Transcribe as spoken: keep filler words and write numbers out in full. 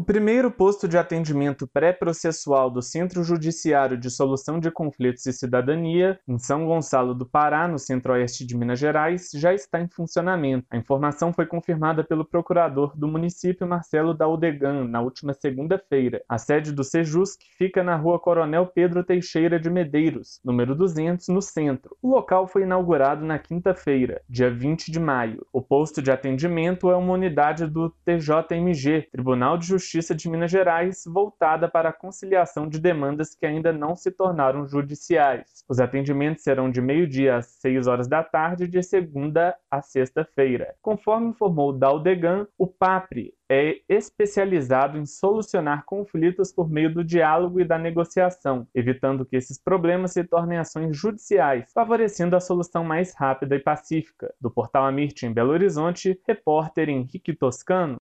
O primeiro posto de atendimento pré-processual do Centro Judiciário de Solução de Conflitos e Cidadania, em São Gonçalo do Pará, no centro-oeste de Minas Gerais, já está em funcionamento. A informação foi confirmada pelo procurador do município, Marcelo Daldegan, na última segunda-feira. A sede do Sejusc fica na rua Coronel Pedro Teixeira de Medeiros, número duzentos, no centro. O local foi inaugurado na quinta-feira, dia vinte de maio. O posto de atendimento é uma unidade do T J M G, Tribunal de Justiça Justiça de Minas Gerais, voltada para a conciliação de demandas que ainda não se tornaram judiciais. Os atendimentos serão de meio-dia às seis horas da tarde, de segunda a sexta-feira. Conforme informou Daldegan, o PAPRE é especializado em solucionar conflitos por meio do diálogo e da negociação, evitando que esses problemas se tornem ações judiciais, favorecendo a solução mais rápida e pacífica. Do Portal Amirte, em Belo Horizonte, repórter Henrique Toscano.